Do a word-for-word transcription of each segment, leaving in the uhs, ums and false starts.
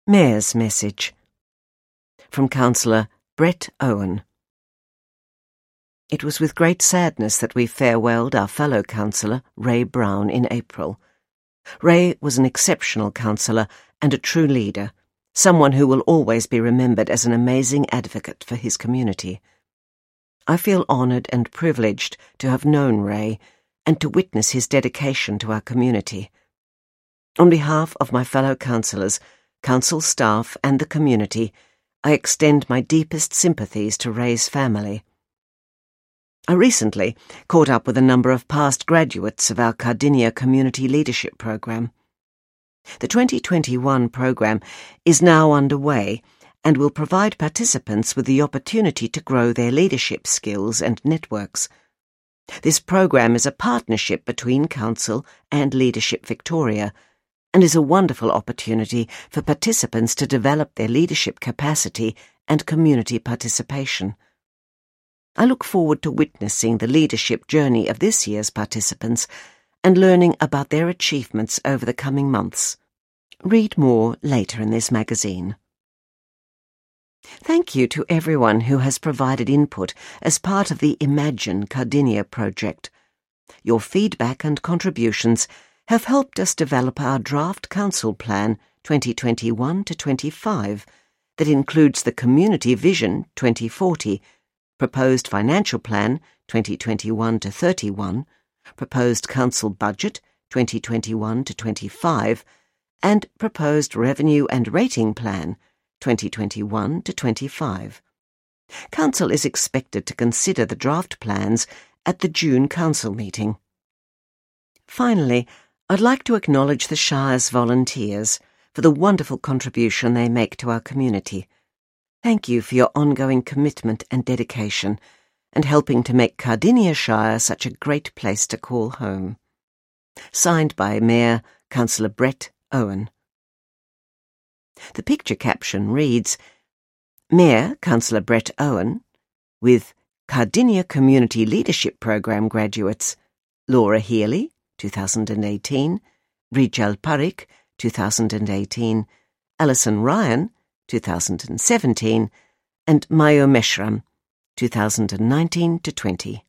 Mayor's Message from Councillor Brett Owen. It was with great sadness that we farewelled our fellow councillor, Ray Brown, in April. Ray was an exceptional councillor and a true leader, someone who will always be remembered as an amazing advocate for his community. I feel honoured and privileged to have known Ray and to witness his dedication to our community. On behalf of my fellow councillors, council staff and the community, I extend my deepest sympathies to Ray's family. I recently caught up with a number of past graduates of our Cardinia Community Leadership Programme. The twenty twenty-one programme is now underway and will provide participants with the opportunity to grow their leadership skills and networks. This programme is a partnership between Council and Leadership Victoria, and is a wonderful opportunity for participants to develop their leadership capacity and community participation. I look forward to witnessing the leadership journey of this year's participants and learning about their achievements over the coming months. Read more later in this magazine. Thank you to everyone who has provided input as part of the Imagine Cardinia project. Your feedback and contributions have helped us develop our draft council plan twenty twenty-one to twenty-five that includes the Community Vision twenty forty, proposed financial plan twenty twenty-one to thirty-one, proposed council budget twenty twenty-one to twenty-five, and proposed revenue and rating plan twenty twenty-one to twenty-five. Council is expected to consider the draft plans at the June council meeting. Finally, I'd like to acknowledge the Shire's volunteers for the wonderful contribution they make to our community. Thank you for your ongoing commitment and dedication, and helping to make Cardinia Shire such a great place to call home. Signed by Mayor Councillor Brett Owen. The picture caption reads, Mayor Councillor Brett Owen, with Cardinia Community Leadership Programme graduates Laura Healy, two thousand eighteen, Rijal Parikh, two thousand eighteen, Alison Ryan, two thousand seventeen, and Mayo Meshram, two thousand nineteen to twenty.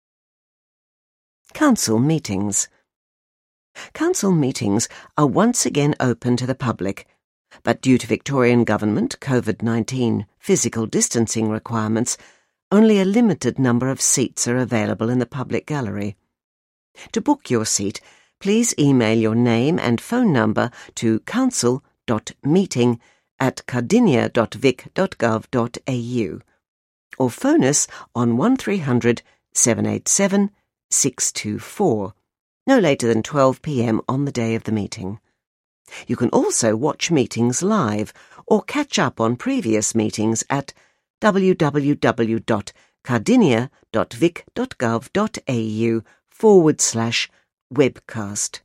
Council meetings. Council meetings are once again open to the public, but due to Victorian Government COVID nineteen physical distancing requirements, only a limited number of seats are available in the public gallery. To book your seat, please email your name and phone number to council dot meeting at cardinia dot vic dot gov dot a u or phone us on one three hundred, seven eight seven, six two four, no later than twelve p m on the day of the meeting. You can also watch meetings live or catch up on previous meetings at w w w dot cardinia dot vic dot gov dot a u forward slash webcast.